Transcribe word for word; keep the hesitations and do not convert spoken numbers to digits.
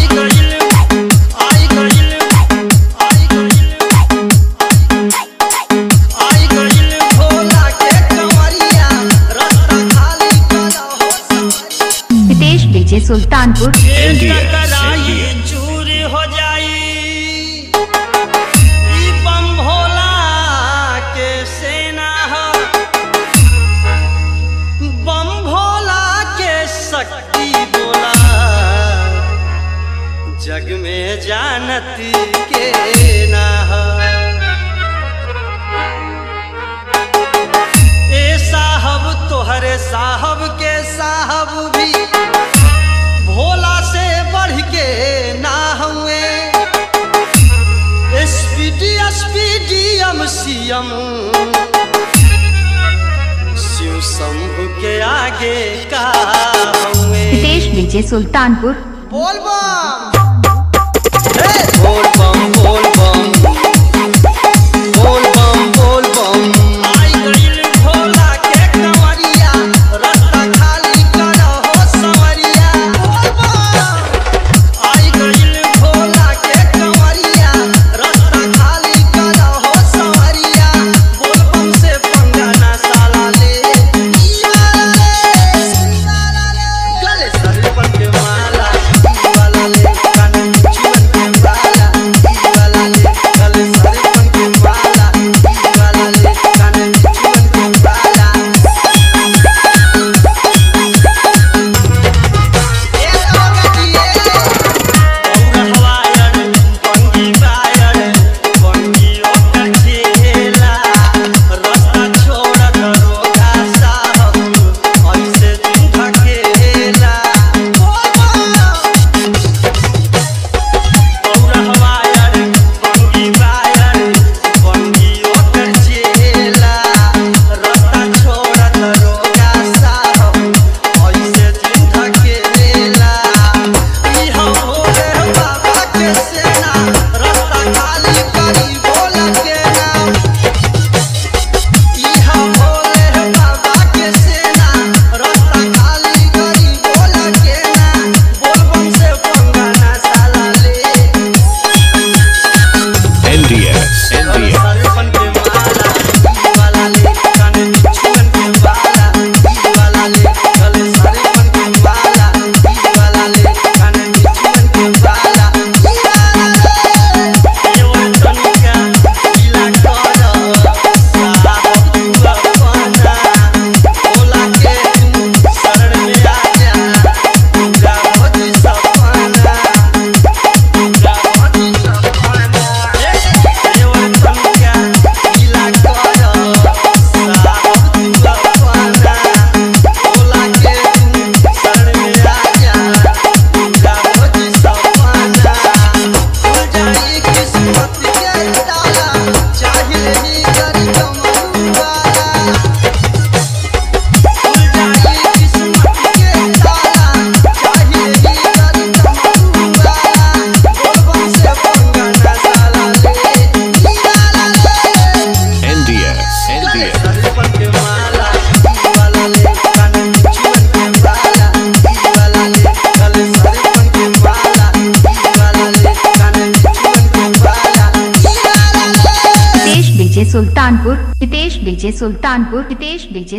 सुल्तानपुर चूर हो जाई बम भोला के सेना हो, बम भोला के शक्ति बोला जग में जानत के ना हो। ए साहब तोहरे साहब के साहब भी भोला से बढ़ के ना हुए। SPD SPDM CM Shiv Shambhu के आगे का हुए। हितेश विजय सुल्तानपुर। बोल बम बोल बम बोल बम बोल बम बोल बम। आई गइल भोला के कंवरिया रास्ता खाली करो हो संवरिया। बोल बम आई गइल भोला के कंवरिया रास्ता खाली करो हो संवरिया। बोल बम से पंगा ना साला ले गले सर पर के माला वाला ले कान जीवन के वाला वाला ले गले सर पर के माला वाला ले कान जीवन के वाला। ए लोगटिए और हवायन पंगी बायन पंगी ओकर खेला रास्ता छोड़ दरोगा साहब ऐसे दिन ढकेला। बोल बम और हवायन पंगी बायन पंगी ओकर चेला रास्ता छोड़ दरोगा साहब ऐसे दिन ढकेला। इहा भोले बाबा के सेना रास्ता खाली करी भोला के नाम। इहा भोले बाबा के सेना रास्ता खाली करी भोला के नाम। बोल बम से पंगा ना साला ले एनडीएस एनडीएस सरपन के माला वाला ले कान जीवन के वाला वाला ले गले सरपन के माला वाला ले कान जीवन के वाला। ये वो तनिका ढीला करो साहब तू अपना भोला के तू शरण में आ जा पूरा होती सपना पूरा होती सपना। ये वो तनिका ढीला करो साहब तू अपना भोला के तू शरण में आ जा पूरा होती सपना। खुल जाई किस्मत के ताला चाहिए ही करी कमरुआला। खुल जाई किस्मत के ताला चाहिए ही करी कमरुआला। बोल बम से पंगा ना साला ले एनडीएस एनडीएस सरपन के माला वाला ले कान जीवन के वाला वाला ले गले सरपन के माला वाला ले कान जीवन के वाला। हितेश विजय सुल्तानपुर। हितेश विजय सुल्तानपुर। हितेश विजय